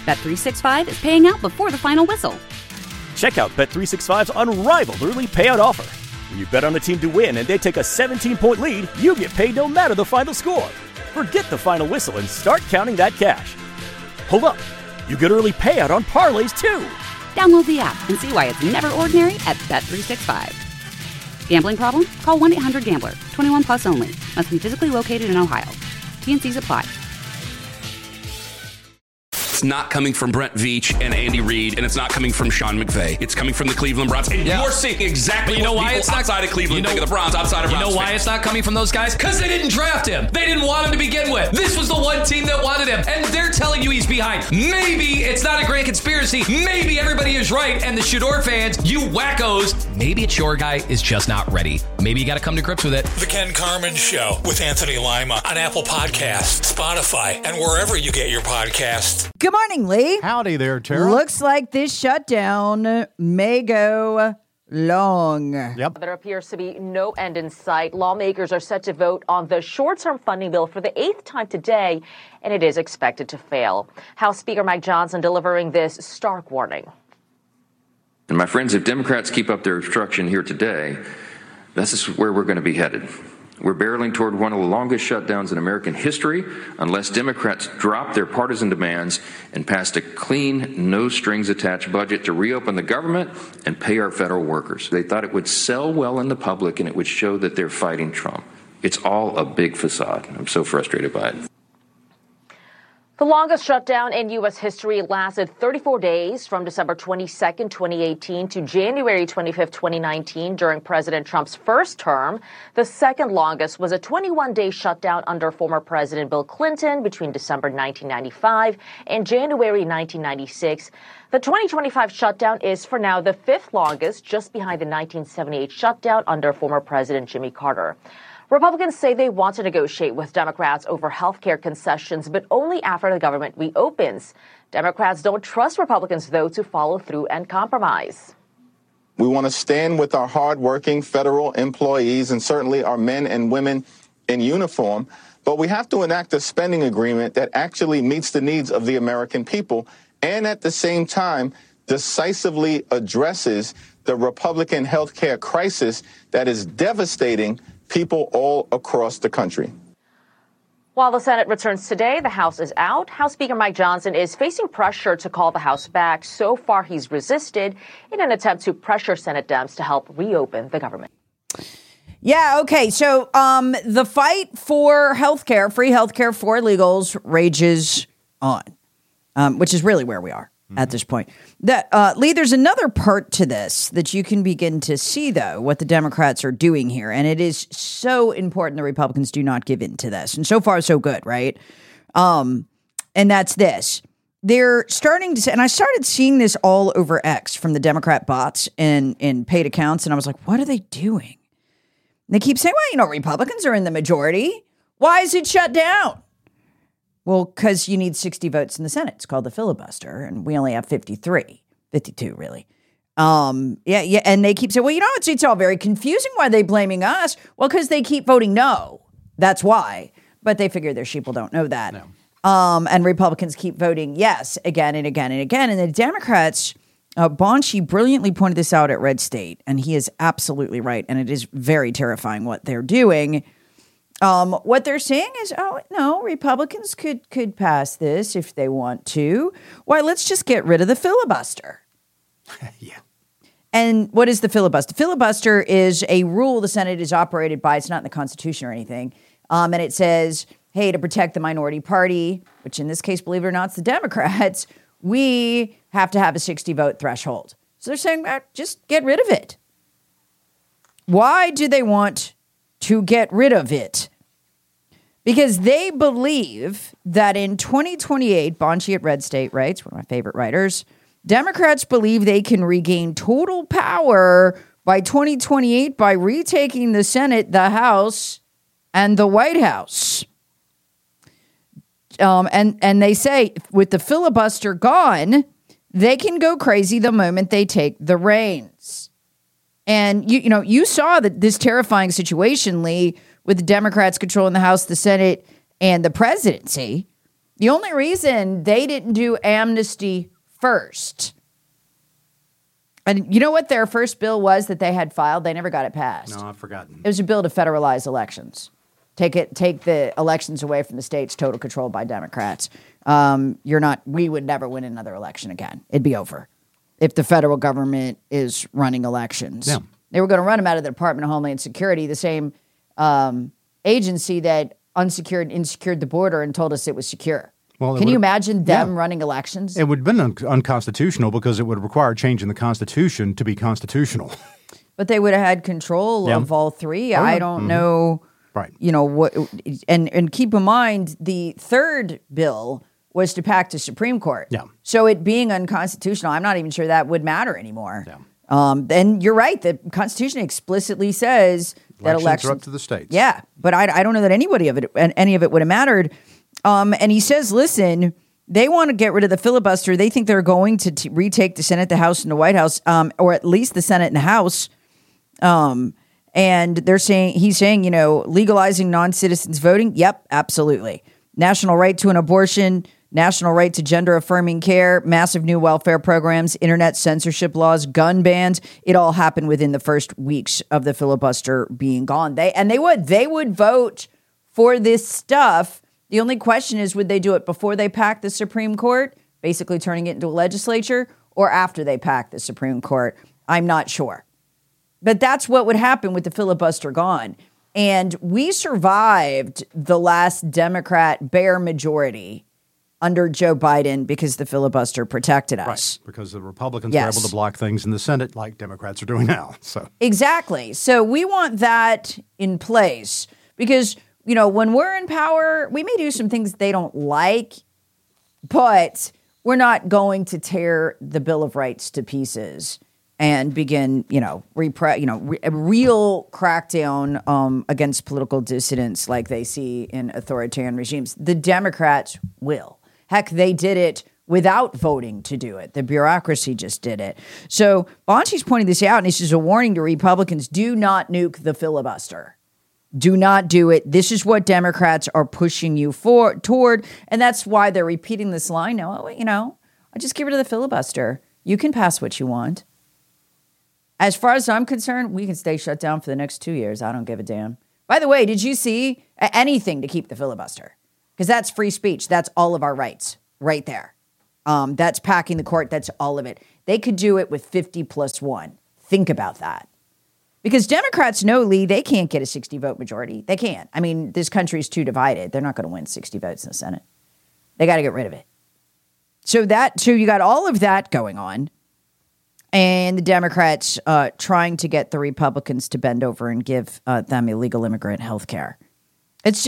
Bet365 is paying out before the final whistle. Check out Bet365's unrivaled early payout offer. When you bet on a team to win and they take a 17-point lead, you get paid no matter the final score. Forget the final whistle and start counting that cash. Hold up. You get early payout on parlays, too. Download the app and see why it's never ordinary at Bet365. Gambling problem? Call 1-800-GAMBLER. 21 plus only. Must be physically located in Ohio. T&Cs apply. It's not coming from Brent Veach and Andy Reid, and it's not coming from Sean McVay. It's coming from the Cleveland Browns. And you're seeing exactly what people outside of Cleveland think of the Browns, outside of Browns. You know why it's not coming from those guys? Because they didn't draft him. They didn't want him to begin with. This was the one team that wanted him, and they're telling you he's behind. Maybe it's not a grand conspiracy. Maybe everybody is right, and the Shador fans, you wackos, maybe it's your guy is just not ready. Maybe you got to come to grips with it. The Ken Carman Show with Anthony Lima on Apple Podcasts, Spotify, and wherever you get your podcasts. Good morning, Lee. Howdy there, Tara. Looks like this shutdown may go long. Yep. There appears to be no end in sight. Lawmakers are set to vote on the short-term funding bill for the 8th time today, and it is expected to fail. House Speaker Mike Johnson delivering this stark warning. And my friends, if Democrats keep up their obstruction here today, this is where we're going to be headed. We're barreling toward one of the longest shutdowns in American history unless Democrats drop their partisan demands and pass a clean, no-strings-attached budget to reopen the government and pay our federal workers. They thought it would sell well in the public and it would show that they're fighting Trump. It's all a big facade. I'm so frustrated by it. The longest shutdown in U.S. history lasted 34 days from December 22nd, 2018 to January 25th, 2019 during President Trump's first term. The second longest was a 21-day shutdown under former President Bill Clinton between December 1995 and January 1996. The 2025 shutdown is for now the fifth longest, just behind the 1978 shutdown under former President Jimmy Carter. Republicans say they want to negotiate with Democrats over health care concessions, but only after the government reopens. Democrats don't trust Republicans, though, to follow through and compromise. We want to stand with our hardworking federal employees and certainly our men and women in uniform, but we have to enact a spending agreement that actually meets the needs of the American people and at the same time decisively addresses the Republican health care crisis that is devastating people all across the country. While the Senate returns today, the House is out. House Speaker Mike Johnson is facing pressure to call the House back. So far, he's resisted in an attempt to pressure Senate Dems to help reopen the government. Yeah, okay. So the fight for healthcare, free healthcare for illegals, rages on, which is really where we are at this point. Lee, there's another part to this that you can begin to see, though, what the Democrats are doing here. And it is so important the Republicans do not give in to this. And so far, so good, right? And that's this. They're starting to say, and I started seeing this all over X from the Democrat bots and paid accounts. And I was like, what are they doing? And they keep saying, well, Republicans are in the majority. Why is it shut down? Well, because you need 60 votes in the Senate. It's called the filibuster, and we only have 52, really. Yeah, and they keep saying, well, it's all very confusing. Why are they blaming us? Well, because they keep voting no. That's why. But they figure their sheeple don't know that. No. And Republicans keep voting yes again and again and again. And the Democrats, Bonci brilliantly pointed this out at Red State, and he is absolutely right. And it is very terrifying what they're doing. What they're saying is, oh, no, Republicans could pass this if they want to. Why, let's just get rid of the filibuster. Yeah. And what is the filibuster? Filibuster is a rule the Senate is operated by. It's not in the Constitution or anything. And it says, hey, to protect the minority party, which in this case, believe it or not, it's the Democrats, we have to have a 60-vote threshold. So they're saying, just get rid of it. Why do they want to get rid of it? Because they believe that in 2028, Bonci at Red State writes, one of my favorite writers, Democrats believe they can regain total power by 2028 by retaking the Senate, the House, and the White House. And they say with the filibuster gone, they can go crazy the moment they take the reins. And you saw that this terrifying situation, Lee, with the Democrats controlling the House, the Senate, and the presidency. The only reason they didn't do amnesty first, and you know what their first bill was that they had filed? They never got it passed. No, I've forgotten. It was a bill to federalize elections. Take the elections away from the states, total control by Democrats. We would never win another election again. It'd be over if the federal government is running elections. Yeah. They were going to run them out of the Department of Homeland Security, the same agency that unsecured and insecured the border and told us it was secure. Well, can you imagine them running elections? It would have been unconstitutional because it would require change in the Constitution to be constitutional. But they would have had control of all three. I don't know. Right. You know what? And keep in mind, the third bill was to pack the Supreme Court. Yeah. So it being unconstitutional, I'm not even sure that would matter anymore. Yeah. And you're right. The Constitution explicitly says that elections are up to the states. Yeah, but I don't know that any of it would have mattered. And he says, listen, they want to get rid of the filibuster. They think they're going to retake the Senate, the House, and the White House, or at least the Senate and the House. And he's saying, legalizing non-citizens voting. Yep, absolutely. National right to an abortion, national right to gender-affirming care, massive new welfare programs, internet censorship laws, gun bans. It all happened within the first weeks of the filibuster being gone. They would vote for this stuff. The only question is, would they do it before they pack the Supreme Court, basically turning it into a legislature, or after they pack the Supreme Court? I'm not sure. But that's what would happen with the filibuster gone. And we survived the last Democrat bare majority under Joe Biden because the filibuster protected us. Right, because the Republicans were able to block things in the Senate like Democrats are doing now. So exactly. So we want that in place because, when we're in power, we may do some things they don't like, but we're not going to tear the Bill of Rights to pieces and begin, a real crackdown against political dissidents like they see in authoritarian regimes. The Democrats will. Heck, they did it without voting to do it. The bureaucracy just did it. So Bonchi's pointing this out, and this is a warning to Republicans. Do not nuke the filibuster. Do not do it. This is what Democrats are pushing you toward, and that's why they're repeating this line now. I'll just get rid of the filibuster. You can pass what you want. As far as I'm concerned, we can stay shut down for the next 2 years. I don't give a damn. By the way, did you see anything to keep the filibuster? Because that's free speech. That's all of our rights right there. That's packing the court. That's all of it. They could do it with 50+1. Think about that. Because Democrats know, Lee, they can't get a 60-vote majority. They can't. I mean, this country's too divided. They're not going to win 60 votes in the Senate. They got to get rid of it. So you got all of that going on. And the Democrats trying to get the Republicans to bend over and give them illegal immigrant health care. It's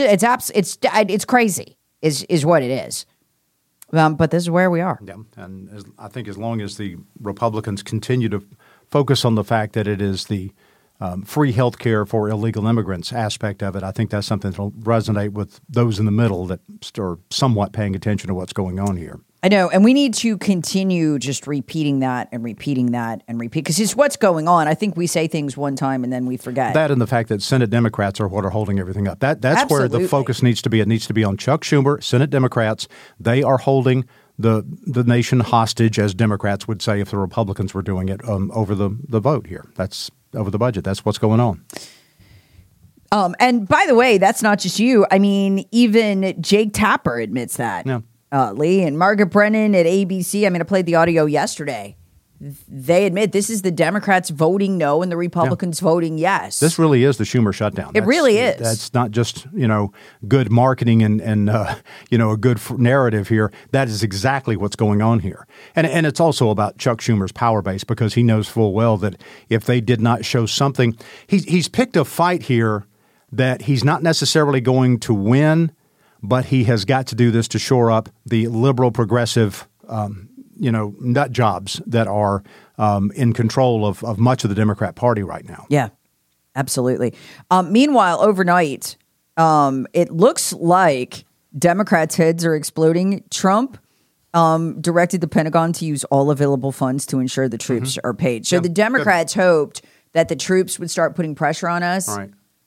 crazy is what it is. But this is where we are. Yeah, and I think as long as the Republicans continue to focus on the fact that it is the free health care for illegal immigrants aspect of it, I think that's something that will resonate with those in the middle that are somewhat paying attention to what's going on here. I know, and we need to continue just repeating that and repeating that and repeat, because it's what's going on. I think we say things one time and then we forget. That and the fact that Senate Democrats are what are holding everything up. That's Absolutely. Where the focus needs to be. It needs to be on Chuck Schumer, Senate Democrats. They are holding the nation hostage, as Democrats would say if the Republicans were doing it, over the vote here. That's over the budget. That's what's going on. And by the way, that's not just you. I mean, even Jake Tapper admits that. Yeah. Lee and Margaret Brennan at ABC. I mean, I played the audio yesterday. They admit this is the Democrats voting no and the Republicans voting yes. This really is the Schumer shutdown. It really is. That's not just, good marketing and a good narrative here. That is exactly what's going on here. And it's also about Chuck Schumer's power base, because he knows full well that if they did not show something, he's picked a fight here that he's not necessarily going to win, but he has got to do this to shore up the liberal progressive nut jobs that are in control of much of the Democrat Party right now. Yeah, absolutely. Meanwhile, overnight, it looks like Democrats' heads are exploding. Trump directed the Pentagon to use all available funds to ensure the troops are paid. So the Democrats hoped that the troops would start putting pressure on us. Right.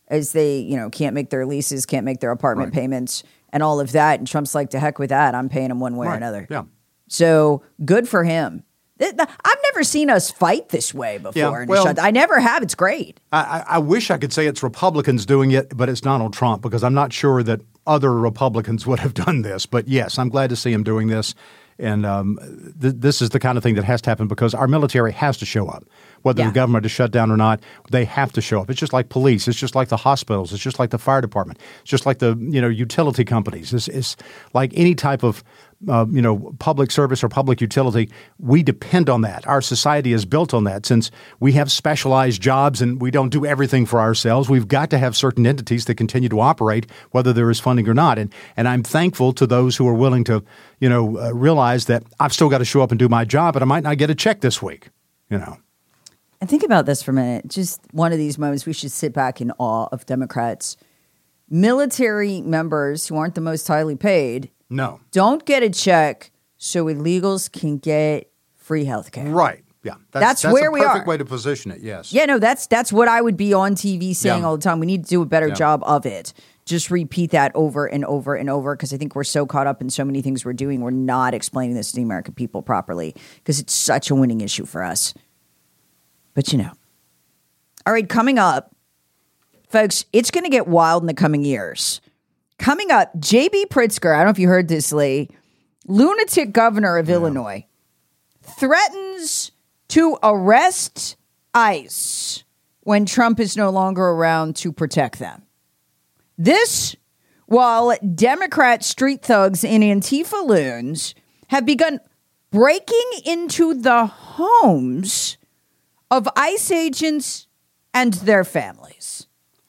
as they, can't make their leases, can't make their apartment payments and all of that. And Trump's like, to heck with that. I'm paying him one way or another. Yeah. So good for him. I've never seen us fight this way before. I never have. It's great. I wish I could say it's Republicans doing it, but it's Donald Trump, because I'm not sure that other Republicans would have done this. But yes, I'm glad to see him doing this. And this is the kind of thing that has to happen, because our military has to show up. Whether the government is shut down or not, they have to show up. It's just like police. It's just like the hospitals. It's just like the fire department. It's just like the utility companies. It's like any type of public service or public utility. We depend on that. Our society is built on that. Since we have specialized jobs and we don't do everything for ourselves, we've got to have certain entities that continue to operate, whether there is funding or not. And I'm thankful to those who are willing to, realize that I've still got to show up and do my job, but I might not get a check this week, And think about this for a minute. Just one of these moments we should sit back in awe of Democrats. Military members who aren't the most highly paid don't get a check so illegals can get free health care. Right. Yeah. That's where we are. That's a perfect way to position it, yes. Yeah, no, that's what I would be on TV saying all the time. We need to do a better job of it. Just repeat that over and over and over, because I think we're so caught up in so many things we're doing. We're not explaining this to the American people properly, because it's such a winning issue for us. But all right, coming up, folks, it's going to get wild in the coming years. Coming up, J.B. Pritzker, I don't know if you heard this, Lee, lunatic governor of Illinois, threatens to arrest ICE when Trump is no longer around to protect them. This, while Democrat street thugs and Antifa loons have begun breaking into the homes of ICE agents and their families.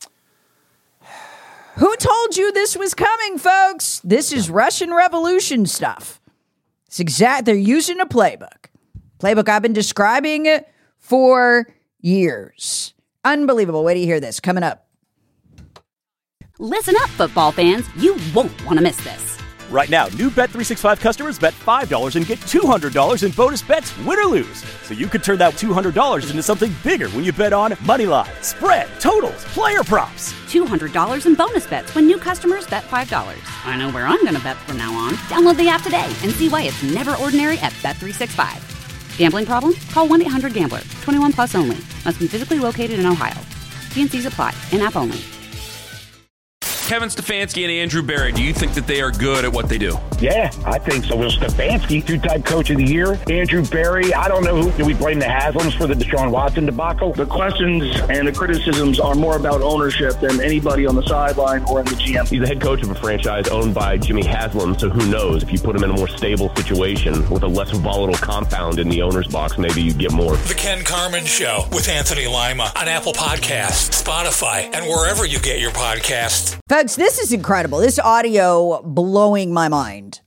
Who told you this was coming, folks? This is Russian Revolution stuff. They're using a playbook. Playbook I've been describing for years. Unbelievable. Wait till you hear this. Coming up. Listen up, football fans. You won't want to miss this. Right now, new Bet365 customers bet $5 and get $200 in bonus bets, win or lose. So you could turn that $200 into something bigger when you bet on moneyline, spread, totals, player props. $200 in bonus bets when new customers bet $5. I know where I'm going to bet from now on. Download the app today and see why it's never ordinary at Bet365. Gambling problem? Call 1-800-GAMBLER. 21 plus only. Must be physically located in Ohio. T&Cs apply. In-app only. Kevin Stefanski and Andrew Berry, do you think that they are good at what they do? Yeah, I think so. Will Stefanski, two-time coach of the year. Andrew Berry, I don't know who. Do we blame the Haslams for the Deshaun Watson debacle? The questions and the criticisms are more about ownership than anybody on the sideline or in the GM. He's the head coach of a franchise owned by Jimmy Haslam, so who knows? If you put him in a more stable situation with a less volatile compound in the owner's box, maybe you get more. The Ken Carman Show with Anthony Lima on Apple Podcasts, Spotify, and wherever you get your podcasts. Folks, this is incredible. This audio blowing my mind.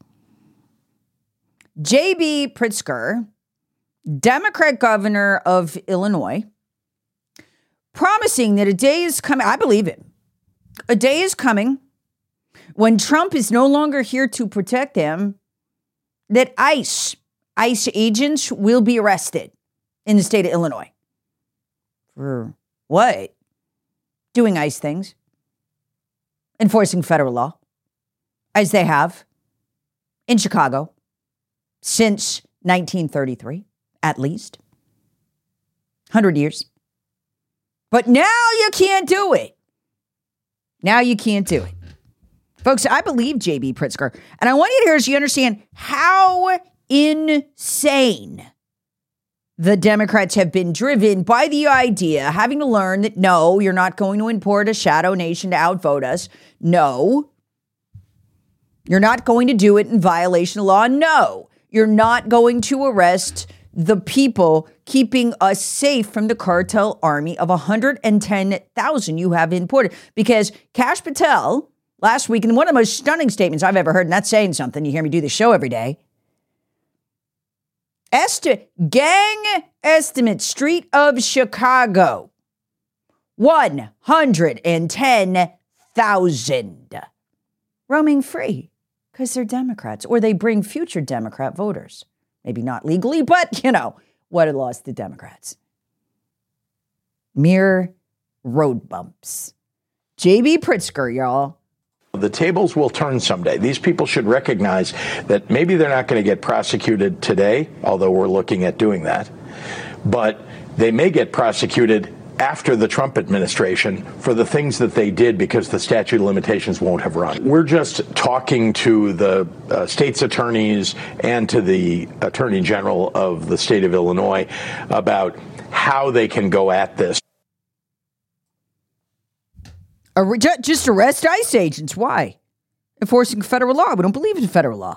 J.B. Pritzker, Democrat governor of Illinois, promising that a day is coming. I believe it. A day is coming when Trump is no longer here to protect them, that ICE agents will be arrested in the state of Illinois. For what? Doing ICE things. Enforcing federal law, as they have in Chicago since 1933, at least. 100 years. But now you can't do it. Now you can't do it. Folks, I believe J.B. Pritzker, and I want you to hear so you understand how insane the Democrats have been driven by the idea, having to learn that, no, you're not going to import a shadow nation to outvote us. No. You're not going to do it in violation of law. No. You're not going to arrest the people keeping us safe from the cartel army of 110,000 you have imported. Because Kash Patel, last week, in one of the most stunning statements I've ever heard, and that's saying something, you hear me do the show every day, gang estimate, street of Chicago, 110,000 roaming free because they're Democrats, or they bring future Democrat voters. Maybe not legally, but, what it lost to Democrats. Mere road bumps. J.B. Pritzker, y'all. The tables will turn someday. These people should recognize that maybe they're not going to get prosecuted today, although we're looking at doing that, but they may get prosecuted after the Trump administration for the things that they did because the statute of limitations won't have run. We're just talking to the state's attorneys and to the Attorney General of the state of Illinois about how they can go at this. Just arrest ICE agents. Why? Enforcing federal law. We don't believe in federal law.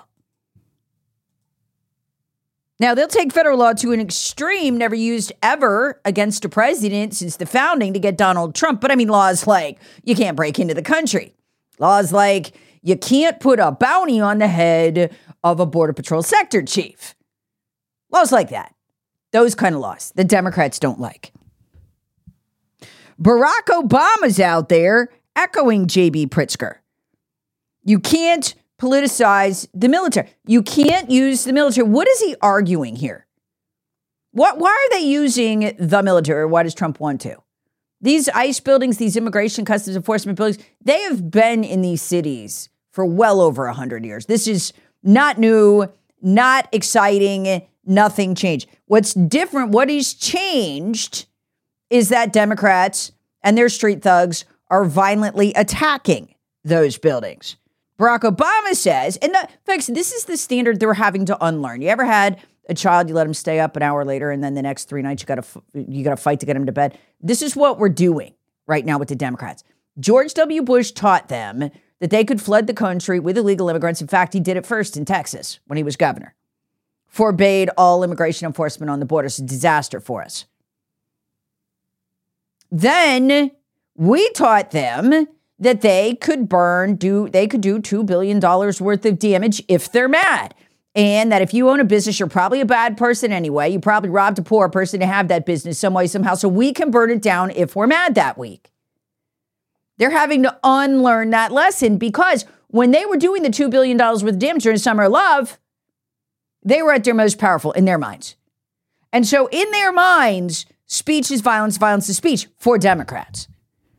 Now, they'll take federal law to an extreme never used ever against a president since the founding to get Donald Trump. But I mean, laws like you can't break into the country. Laws like you can't put a bounty on the head of a Border Patrol sector chief. Laws like that. Those kind of laws the Democrats don't like. Barack Obama's out there echoing J.B. Pritzker. You can't politicize the military. You can't use the military. What is he arguing here? Why are they using the military? Or why does Trump want to? These ICE buildings, these immigration customs enforcement buildings, they have been in these cities for well over 100 years. This is not new, not exciting, nothing changed. What's different, what has changed is that Democrats and their street thugs are violently attacking those buildings. Barack Obama says, and folks, this is the standard they're having to unlearn. You ever had a child, you let him stay up an hour later, and then the next 3 nights you got to fight to get him to bed? This is what we're doing right now with the Democrats. George W. Bush taught them that they could flood the country with illegal immigrants. In fact, he did it first in Texas when he was governor. Forbade all immigration enforcement on the border. It's a disaster for us. Then we taught them that they could do $2 billion worth of damage if they're mad. And that if you own a business, you're probably a bad person anyway. You probably robbed a poor person to have that business some way, somehow. So we can burn it down if we're mad that week. They're having to unlearn that lesson because when they were doing the $2 billion worth of damage during Summer of Love, they were at their most powerful in their minds. And so in their minds, speech is violence, violence is speech for Democrats.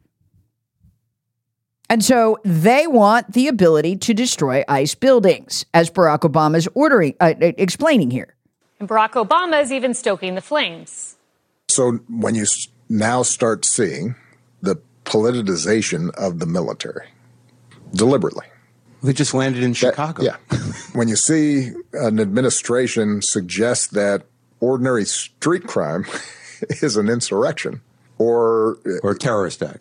And so they want the ability to destroy ICE buildings, as Barack Obama is explaining here. And Barack Obama is even stoking the flames. So when you now start seeing the politicization of the military, deliberately. They just landed in Chicago. Yeah. When you see an administration suggest that ordinary street crime is an insurrection or a terrorist act,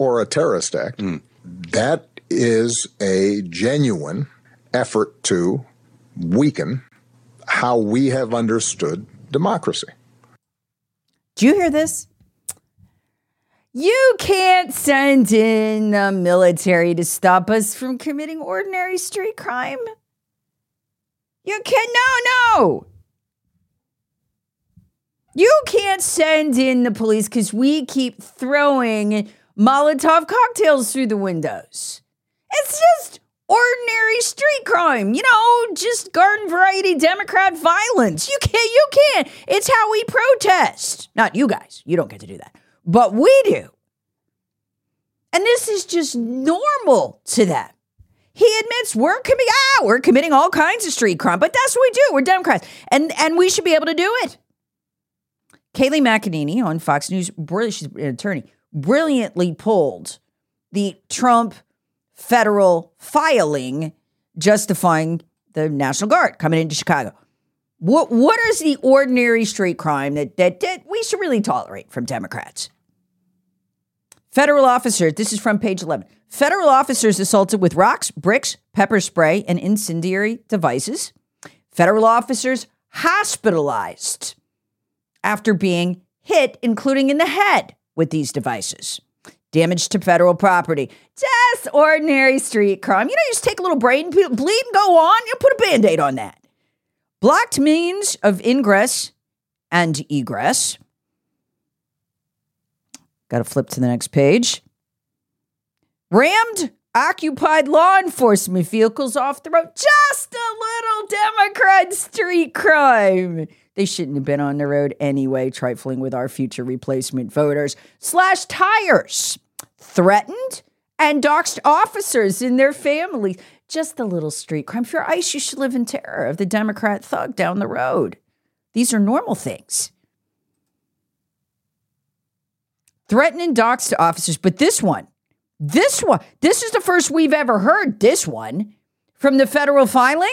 that is a genuine effort to weaken how we have understood democracy. Do you hear this? You can't send in the military to stop us from committing ordinary street crime. You can no. You can't send in the police because we keep throwing Molotov cocktails through the windows. It's just ordinary street crime, just garden variety Democrat violence. You can't. It's how we protest. Not you guys. You don't get to do that. But we do. And this is just normal to them. He admits we're committing all kinds of street crime, but that's what we do. We're Democrats. And we should be able to do it. Kayleigh McEnany on Fox News, she's an attorney, brilliantly pulled the Trump federal filing justifying the National Guard coming into Chicago. What is the ordinary street crime that we should really tolerate from Democrats? Federal officers, this is from page 11. Federal officers assaulted with rocks, bricks, pepper spray, and incendiary devices. Federal officers hospitalized after being hit, including in the head, with these devices. Damage to federal property. Just ordinary street crime. You just take a little brain bleed and go on. You put a Band-Aid on that. Blocked means of ingress and egress. Got to flip to the next page. Rammed occupied law enforcement vehicles off the road. Just a little Democrat street crime. They shouldn't have been on the road anyway, trifling with our future replacement voters. Slashed tires. Threatened and doxed officers and their families. Just a little street crime. If you're ICE, you should live in terror of the Democrat thug down the road. These are normal things. Threatening doxed officers. But this is the first we've ever heard this one from the federal filing.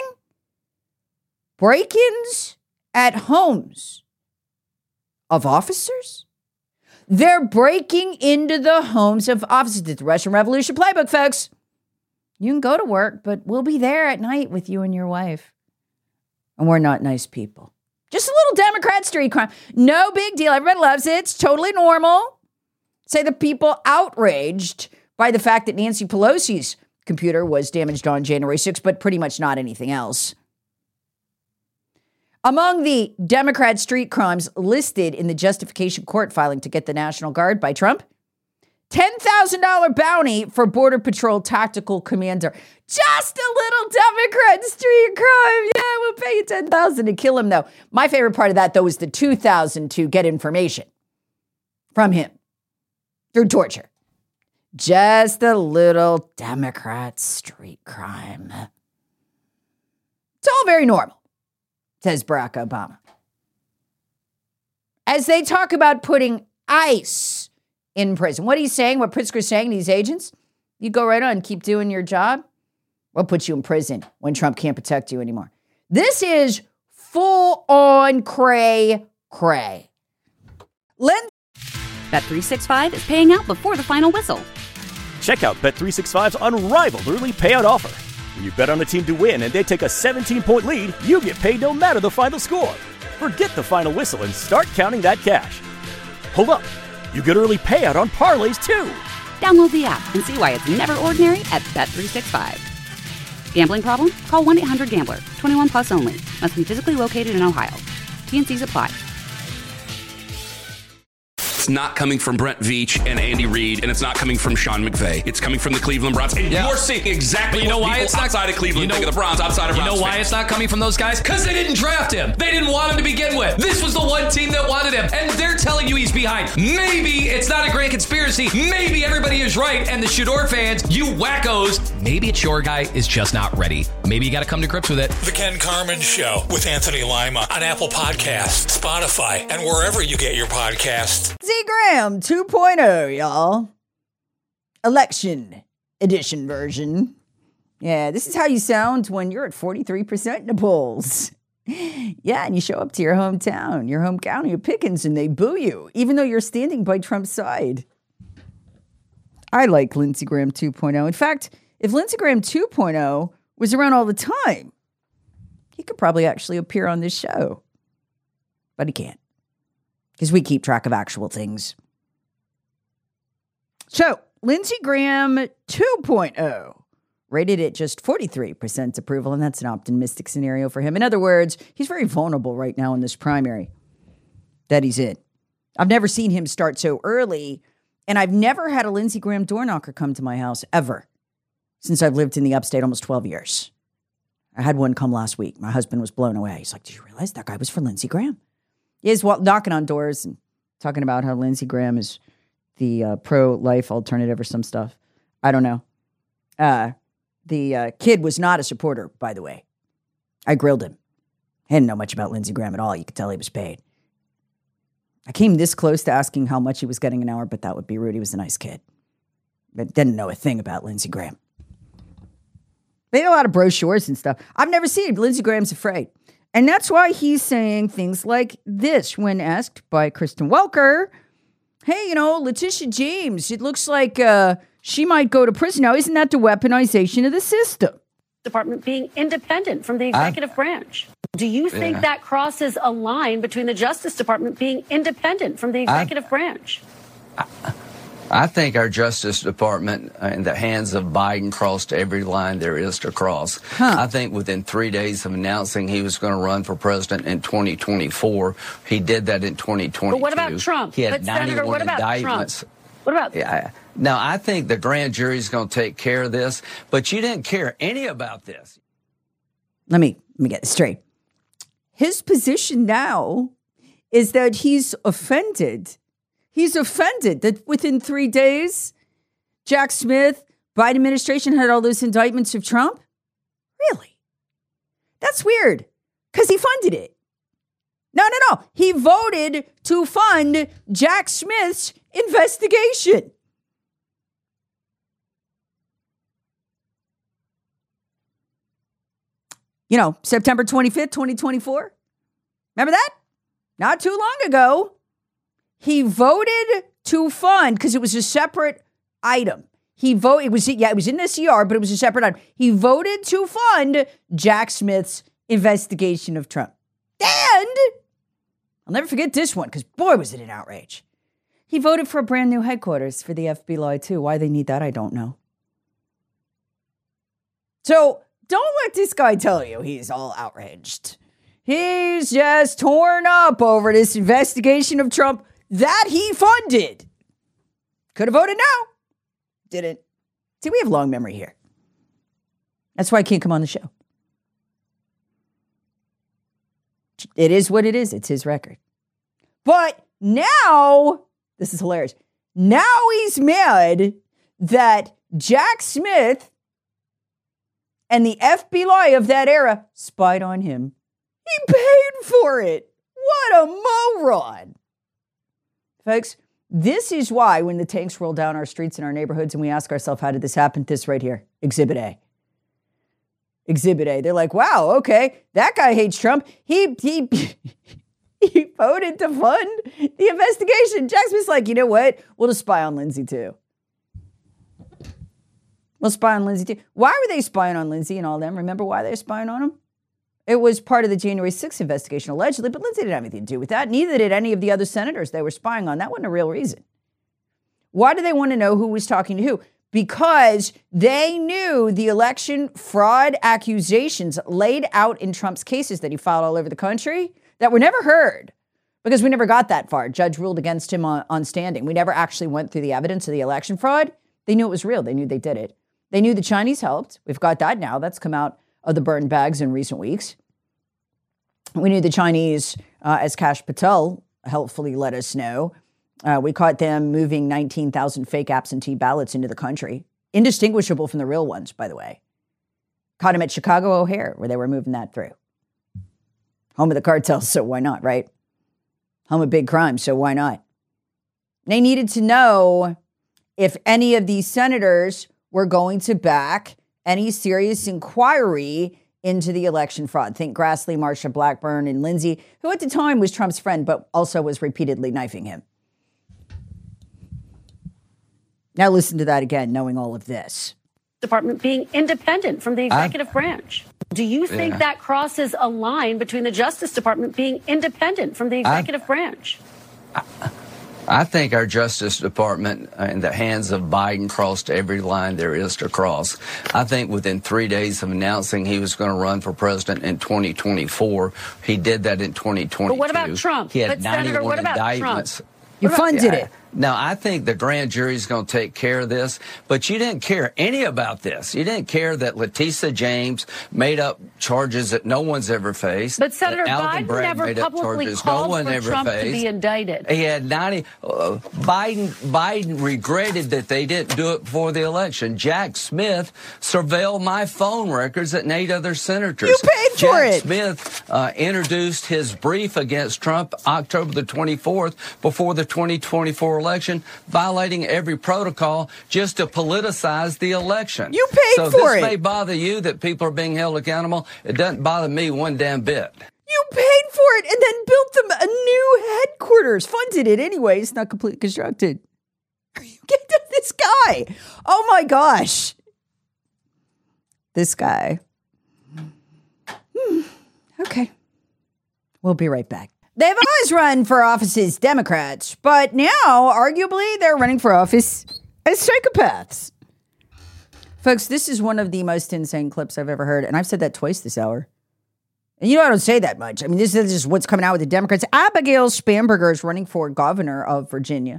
Break-ins at homes of officers. They're breaking into the homes of officers. It's the Russian Revolution playbook, folks. You can go to work, but we'll be there at night with you and your wife. And we're not nice people. Just a little Democrat street crime. No big deal. Everybody loves it. It's totally normal. Say the people outraged by the fact that Nancy Pelosi's computer was damaged on January 6th, but pretty much not anything else. Among the Democrat street crimes listed in the justification court filing to get the National Guard by Trump, $10,000 bounty for Border Patrol tactical commander. Just a little Democrat street crime. Yeah, we'll pay you $10,000 to kill him, though. My favorite part of that, though, was the $2,000 to get information from him through torture. Just a little Democrat street crime. It's all very normal, says Barack Obama. As they talk about putting ICE in prison. What he's saying, what Pritzker's saying to these agents, you go right on, keep doing your job, we'll put you in prison when Trump can't protect you anymore. This is full-on cray-cray. Bet365 is paying out before the final whistle. Check out Bet365's unrivaled early payout offer. When you bet on a team to win and they take a 17-point lead, you get paid no matter the final score. Forget the final whistle and start counting that cash. Hold up. You get early payout on parlays, too. Download the app and see why it's never ordinary at Bet365. Gambling problem? Call 1-800-GAMBLER. 21 plus only. Must be physically located in Ohio. T&Cs apply. It's not coming from Brent Veach and Andy Reid, and it's not coming from Sean McVay. It's coming from the Cleveland Browns. And you're seeing exactly you know what why people it's not, outside of Cleveland think of the Browns, outside of Browns. You know why fans. it's not coming from those guys? Because they didn't draft him. They didn't want him to begin with. This was the one team that wanted him, and they're telling you he's behind. Maybe it's not a grand conspiracy. Maybe everybody is right, and the Shador fans, you wackos, maybe it's your guy is just not ready. Maybe you got to come to grips with it. The Ken Carman Show with Anthony Lima on Apple Podcasts, Spotify, and wherever you get your podcasts. Z Graham 2.0, y'all. Election edition version. Yeah, this is how you sound when you're at 43% in the polls. Yeah, and you show up to your hometown, your home county of Pickens, and they boo you, even though you're standing by Trump's side. I like Lindsey Graham 2.0. In fact, if Lindsey Graham 2.0 was around all the time, he could probably actually appear on this show. But he can't, because we keep track of actual things. So, Lindsey Graham 2.0 rated at just 43% approval, and that's an optimistic scenario for him. In other words, he's very vulnerable right now in this primary that he's in. I've never seen him start so early, and I've never had a Lindsey Graham door knocker come to my house, ever, since I've lived in the upstate almost 12 years. I had one come last week. My husband was blown away. He's like, did you realize that guy was for Lindsey Graham? He is knocking on doors and talking about how Lindsey Graham is the pro-life alternative or some stuff. I don't know. The kid was not a supporter, by the way. I grilled him. I didn't know much about Lindsey Graham at all. You could tell he was paid. I came this close to asking how much he was getting an hour, but that would be rude. He was a nice kid. But didn't know a thing about Lindsey Graham. They had a lot of brochures and stuff. I've never seen it, but Lindsey Graham's afraid. And that's why he's saying things like this when asked by Kristen Welker, hey, Letitia James, it looks like she might go to prison. Now, isn't that the weaponization of the system? Department being independent from the executive branch. Do you think that crosses a line between the Justice Department being independent from the executive branch? I think our Justice Department in the hands of Biden crossed every line there is to cross. I think within 3 days of announcing he was going to run for president in 2024, he did that in 2022. But what about Trump? He had 91 indictments. Trump? What about? Yeah. Now, I think the grand jury is going to take care of this, but you didn't care any about this. Let me get this straight. His position now is that he's offended. He's offended that within 3 days, Jack Smith Biden administration had all those indictments of Trump? Really? That's weird, because he funded it. No. He voted to fund Jack Smith's investigation. You know, September 25th, 2024. Remember that? Not too long ago. He voted to fund, because it was a separate item. It was in the CR, but it was a separate item. He voted to fund Jack Smith's investigation of Trump. And I'll never forget this one, because boy, was it an outrage. He voted for a brand new headquarters for the FBI, too. Why they need that, I don't know. So don't let this guy tell you he's all outraged. He's just torn up over this investigation of Trump that he funded. Could have voted no. Didn't. See, we have long memory here. That's why I can't come on the show. It is what it is. It's his record. But now, this is hilarious. Now he's mad that Jack Smith and the FBI of that era spied on him. He paid for it. What a moron. Folks, this is why when the tanks roll down our streets and our neighborhoods and we ask ourselves, how did this happen? This right here, Exhibit A. Exhibit A. They're like, wow, okay, that guy hates Trump. He voted to fund the investigation. Jack Smith's like, you know what? We'll just spy on Lindsay too. We'll spy on Lindsay too. Why were they spying on Lindsay and all them? Remember why they were spying on him? It was part of the January 6th investigation, allegedly, but Lindsay didn't have anything to do with that. Neither did any of the other senators they were spying on. That wasn't a real reason. Why do they want to know who was talking to who? Because they knew the election fraud accusations laid out in Trump's cases that he filed all over the country that were never heard because we never got that far. Judge ruled against him on standing. We never actually went through the evidence of the election fraud. They knew it was real. They knew they did it. They knew the Chinese helped. We've got that now. That's come out of the burn bags in recent weeks. We knew the Chinese, as Kash Patel helpfully let us know, we caught them moving 19,000 fake absentee ballots into the country, indistinguishable from the real ones, by the way. Caught them at Chicago O'Hare, where they were moving that through. Home of the cartels, so why not, right? Home of big crime, so why not? They needed to know if any of these senators were going to back any serious inquiry into the election fraud. Think Grassley, Marsha Blackburn, and Lindsay, who at the time was Trump's friend, but also was repeatedly knifing him. Now listen to that again, knowing all of this. Department being independent from the executive branch. Do you think that crosses a line between the Justice Department being independent from the executive branch? I think our Justice Department in the hands of Biden crossed every line there is to cross. I think within 3 days of announcing he was going to run for president in 2024, he did that in 2022. But what about Trump? He had but Senator, 91 what about indictments. Trump? You funded it. Now, I think the grand jury is going to take care of this, but you didn't care any about this. You didn't care that Letitia James made up charges that no one's ever faced. But Senator Alvin Biden Bragg never made up publicly charges called no one for ever Trump faced. to be indicted. He had 90. Biden regretted that they didn't do it before the election. Jack Smith surveilled my phone records and 8 other senators. You paid for it. Jack Smith introduced his brief against Trump October the 24th before the 2024 election, violating every protocol just to politicize the election. You paid for it. So this may bother you that people are being held accountable. It doesn't bother me one damn bit. You paid for it and then built them a new headquarters. Funded it anyway. It's not completely constructed. Are you getting this guy? Oh my gosh. This guy. Okay. We'll be right back. They've always run for office as Democrats, but now, arguably, they're running for office as psychopaths. Folks, this is one of the most insane clips I've ever heard, and I've said that twice this hour. And you know I don't say that much. I mean, this is just what's coming out with the Democrats. Abigail Spanberger is running for governor of Virginia.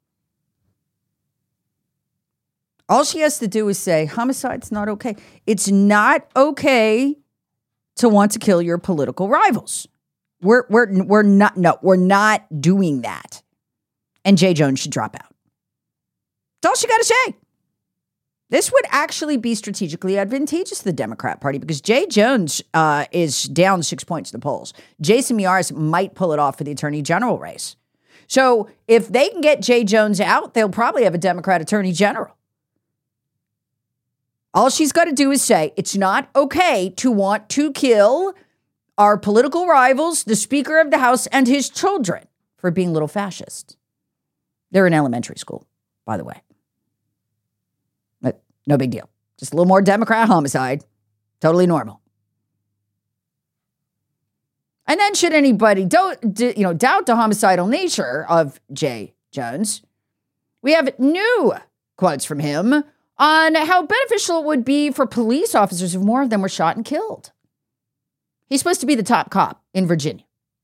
All she has to do is say, homicide's not okay. It's not okay to want to kill your political rivals. We're not doing that. And Jay Jones should drop out. That's all she got to say. This would actually be strategically advantageous to the Democrat Party because Jay Jones is down 6 points in the polls. Jason Miyares might pull it off for the attorney general race. So if they can get Jay Jones out, they'll probably have a Democrat attorney general. All she's got to do is say, it's not okay to want to kill our political rivals, the Speaker of the House, and his children for being little fascists. They're in elementary school, by the way. But no big deal. Just a little more Democrat homicide. Totally normal. And then should anybody doubt the homicidal nature of Jay Jones, we have new quotes from him on how beneficial it would be for police officers if more of them were shot and killed. He's supposed to be the top cop in Virginia.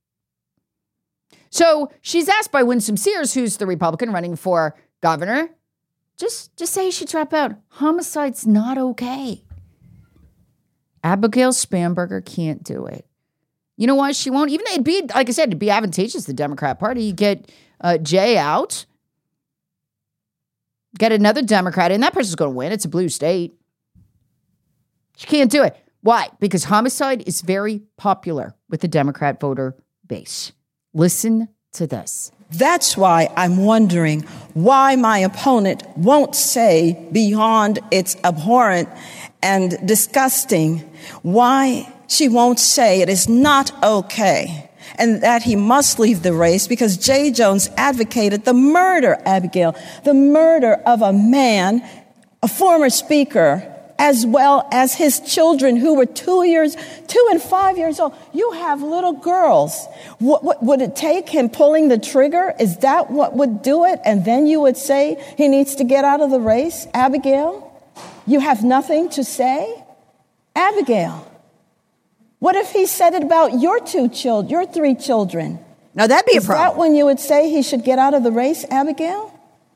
So she's asked by Winsome Sears, who's the Republican running for governor, just say he should drop out. Homicide's not okay. Abigail Spanberger can't do it. You know why she won't? Even though it'd be, like I said, it'd be advantageous to the Democrat Party. You get Jay out, get another Democrat in. That person's going to win. It's a blue state. She can't do it. Why? Because homicide is very popular with the Democrat voter base. Listen to this. That's why I'm wondering why my opponent won't say beyond its abhorrent and disgusting, why she won't say it is not okay and that he must leave the race because Jay Jones advocated the murder, Abigail, the murder of a man, a former speaker, as well as his children who were 2 and 5 years old. You have little girls. What would it take him pulling the trigger? Is that what would do it? And then you would say he needs to get out of the race? Abigail, you have nothing to say? Abigail, what if he said it about your 3 children? Now that'd be a problem. Is that when you would say he should get out of the race, Abigail?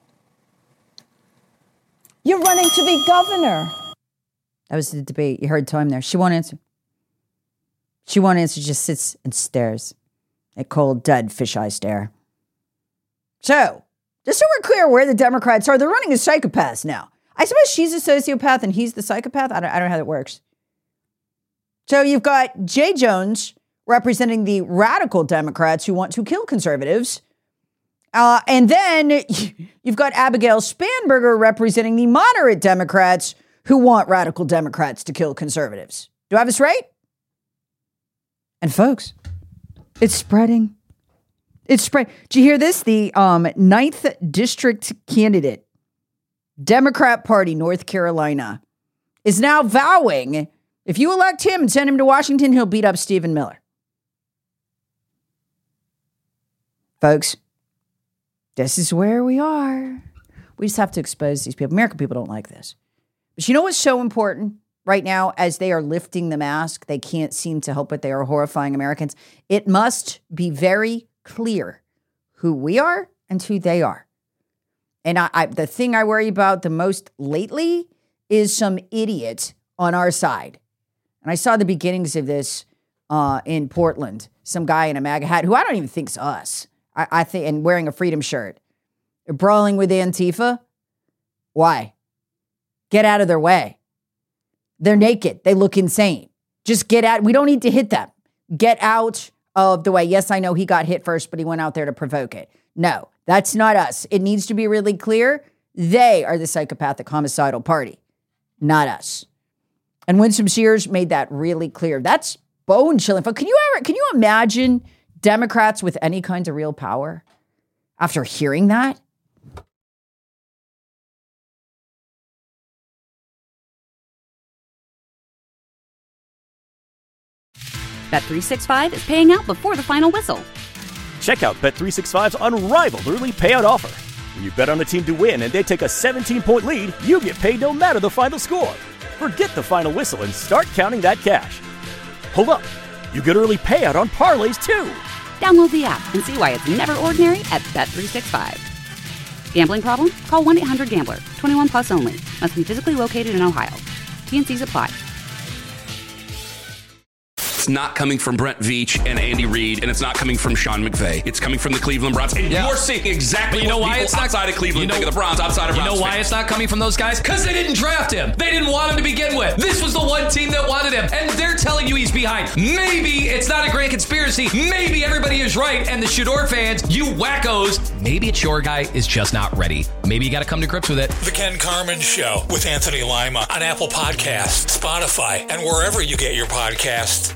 You're running to be governor. That was the debate. You heard time there. She won't answer. She won't answer, just sits and stares. A cold, dead fisheye stare. So, just so we're clear where the Democrats are, they're running as psychopaths now. I suppose she's a sociopath and he's the psychopath. I don't know how that works. So you've got Jay Jones representing the radical Democrats who want to kill conservatives. And then you've got Abigail Spanberger representing the moderate Democrats who want radical Democrats to kill conservatives. Do I have this right? And folks, it's spreading. It's spread. Did you hear this? The 9th district candidate, Democrat Party, North Carolina, is now vowing if you elect him and send him to Washington, he'll beat up Stephen Miller. Folks, this is where we are. We just have to expose these people. American people don't like this. But you know what's so important right now as they are lifting the mask? They can't seem to help it. They are horrifying Americans. It must be very clear who we are and who they are. And the thing I worry about the most lately is some idiot on our side. And I saw the beginnings of this in Portland. Some guy in a MAGA hat who I don't even think's us. I think, and wearing a freedom shirt. Brawling with Antifa. Why? Get out of their way. They're naked. They look insane. Just get out. We don't need to hit them. Get out of the way. Yes, I know he got hit first, but he went out there to provoke it. No, that's not us. It needs to be really clear. They are the psychopathic homicidal party, not us. And Winsome Sears made that really clear. That's bone chilling. Can you imagine Democrats with any kind of real power after hearing that? Bet365 is paying out before the final whistle. Check out Bet365's unrivaled early payout offer. When you bet on a team to win and they take a 17-point lead, you get paid no matter the final score. Forget the final whistle and start counting that cash. Hold up. You get early payout on parlays, too. Download the app and see why it's never ordinary at Bet365. Gambling problem? Call 1-800-GAMBLER. 21 plus only. Must be physically located in Ohio. T&Cs apply. it's not coming from Brent Veach and Andy Reid, and it's not coming from Sean McVay. It's coming from the Cleveland Browns. And you're seeing exactly what people outside of Cleveland think of the Browns, outside of Browns. You know why fans. it's not coming from those guys? Because they didn't draft him. They didn't want him to begin with. This was the one team that wanted him, and they're telling you he's behind. Maybe it's not a grand conspiracy. Maybe everybody is right, and the Shador fans, you wackos, maybe it's your guy is just not ready. Maybe you got to come to grips with it. The Ken Carman Show with Anthony Lima on Apple Podcasts, Spotify, and wherever you get your podcasts.